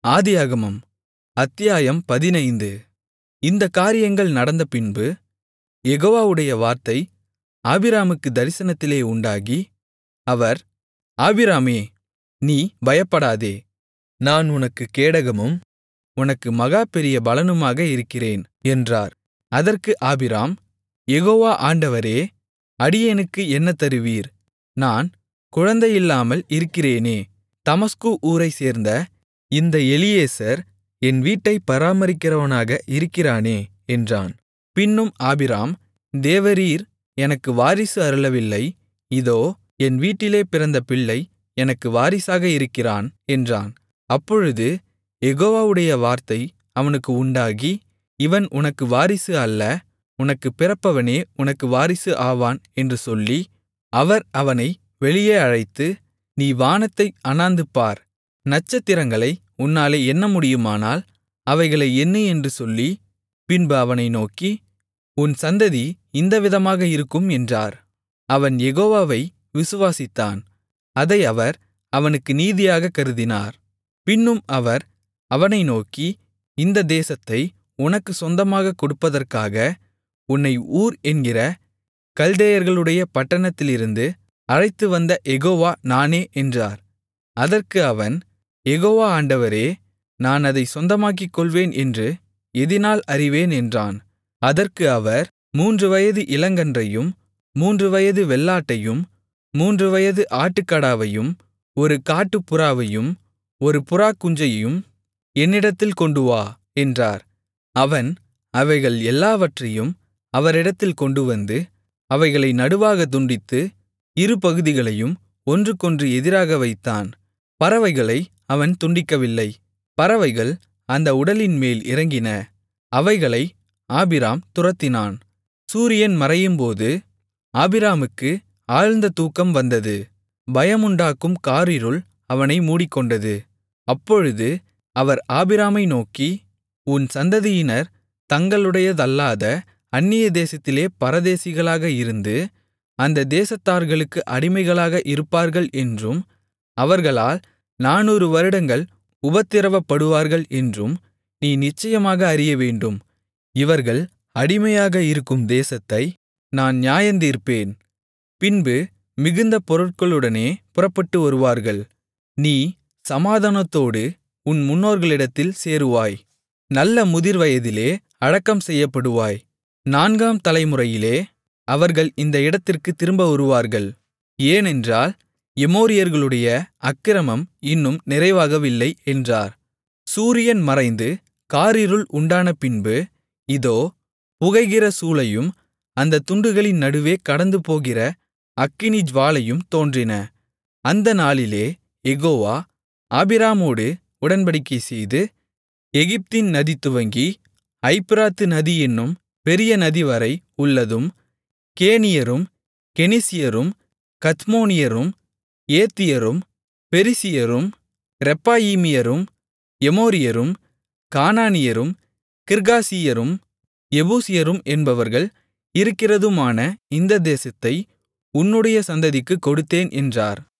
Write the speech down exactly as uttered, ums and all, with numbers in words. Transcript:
ஆதியாகமம் அத்தியாயம் பதினைந்து. இந்தக் காரியங்கள் நடந்தபின்பு யெகோவாவுடைய வார்த்தை ஆபிராமுக்குத் தரிசனத்திலே உண்டாகி அவர், ஆபிராமே, நீ பயப்படாதே, நான் உனக்குக் கேடகமும் உனக்கு மகா பெரிய பலனுமாக இருக்கிறேன் என்றார். அதற்கு ஆபிராம், யெகோவா ஆண்டவரே, அடியேனுக்கு என்ன தருவீர்? நான் குழந்தையில்லாமல் இருக்கிறேனே. தமஸ்கு ஊரைச் சேர்ந்த இந்த எலியேசர் என் வீட்டைப் பராமரிக்கிறவனாக இருக்கிறானே என்றான். பின்னும் ஆபிராம், தேவரீர் எனக்கு வாரிசு அருளவில்லை, இதோ என் வீட்டிலே பிறந்த பிள்ளை எனக்கு வாரிசாக இருக்கிறான் என்றான். அப்பொழுது யெகோவாவுடைய வார்த்தை அவனுக்கு உண்டாகி, இவன் உனக்கு வாரிசு அல்ல, உனக்குப் பிறப்பவனே உனக்கு வாரிசு ஆவான் என்று சொல்லி, அவர் அவனை வெளியே அழைத்து, நீ வானத்தை அண்ணாந்து பார், நட்சத்திரங்களை உன்னாலே எண்ணமுடியுமானால் அவைகளை எண்ணு என்று சொல்லி, பின்பு அவனை நோக்கி, உன் சந்ததி இந்த விதமாக இருக்கும் என்றார். அவன் யெகோவாவை விசுவாசித்தான், அதை அவர் அவனுக்கு நீதியாகக் கருதினார். பின்னும் அவர் அவனை நோக்கி, இந்த தேசத்தை உனக்குச் சொந்தமாகக் கொடுப்பதற்காக உன்னை ஊர் என்கிற கல்தேயர்களுடைய பட்டணத்திலிருந்து அழைத்துவந்த யெகோவா நானே என்றார். அதற்கு அவன், யெகோவா ஆண்டவரே, நான் அதைச் சொந்தமாக்கிக் கொள்வேன் என்று எதினால் அறிவேன் என்றான். அதற்கு அவர், மூன்று வயது இளங்கன்றையும் மூன்று வயது வெள்ளாட்டையும் மூன்று வயது ஆட்டுக்கடாவையும் ஒரு காட்டுப்புறாவையும் ஒரு புறாக்குஞ்சையும் என்னிடத்தில் கொண்டுவா என்றார். அவன் அவைகள் எல்லாவற்றையும் அவரிடத்தில் கொண்டுவந்து அவைகளை நடுவாகத் துண்டித்து இரு பகுதிகளையும் ஒன்றுக்கொன்று எதிராக வைத்தான். பறவைகளை அவன் துண்டிக்கவில்லை. பறவைகள் அந்த உடலின்மேல் இறங்கின, அவைகளை ஆபிராம் துரத்தினான். சூரியன் மறையும்போது ஆபிராமுக்கு ஆழ்ந்த தூக்கம் வந்தது. பயமுண்டாக்கும் காரிருள் அவனை மூடிக்கொண்டது. அப்பொழுது அவர் ஆபிராமை நோக்கி, உன் சந்ததியினர் தங்களுடையதல்லாத அந்நிய தேசத்திலே பரதேசிகளாக இருந்து அந்த தேசத்தார்களுக்கு அடிமைகளாக இருப்பார்கள் என்றும், அவர்களால் நானூறு வருடங்கள் உபத்திரவப்படுவார்கள் என்றும் நீ நிச்சயமாக அறியவேண்டும். இவர்கள் அடிமையாக இருக்கும் தேசத்தை நான் நியாயந்தீர்ப்பேன். பின்பு மிகுந்த பொருட்களுடனே புறப்பட்டு வருவார்கள். நீ சமாதானத்தோடு உன் முன்னோர்களிடத்தில் சேருவாய். நல்ல முதிர்வயதிலே அடக்கம் செய்யப்படுவாய். நான்காம் தலைமுறையிலே அவர்கள் இந்த இடத்திற்குத் திரும்ப வருவார்கள். ஏனென்றால் எமோரியர்களுடைய அக்கிரமம் இன்னும் நிறைவாகவில்லை என்றார். சூரியன் மறைந்து காரிருள் உண்டான பின்பு, இதோ புகைகிற சூளையும் அந்தத் துண்டுகளின் நடுவே கடந்துபோகிற அக்கினி ஜுவாலையும் தோன்றின. அந்த நாளிலே யெகோவா ஆபிராமோடு உடன்படிக்கை செய்து, எகிப்தின் நதி துவங்கி ஐப்பிராத்து நதி என்னும் பெரிய நதிவரை உள்ளதும், கேனியரும் கெனிசியரும் கத்மோனியரும் ஏத்தியரும் பெரிசியரும் ரெப்பாயீமியரும் எமோரியரும் கானானியரும் கிர்காசியரும் எபூசியரும் என்பவர்கள் இருக்கிறதுமான இந்த தேசத்தை உன்னுடைய சந்ததிக்குக் கொடுத்தேன் என்றார்.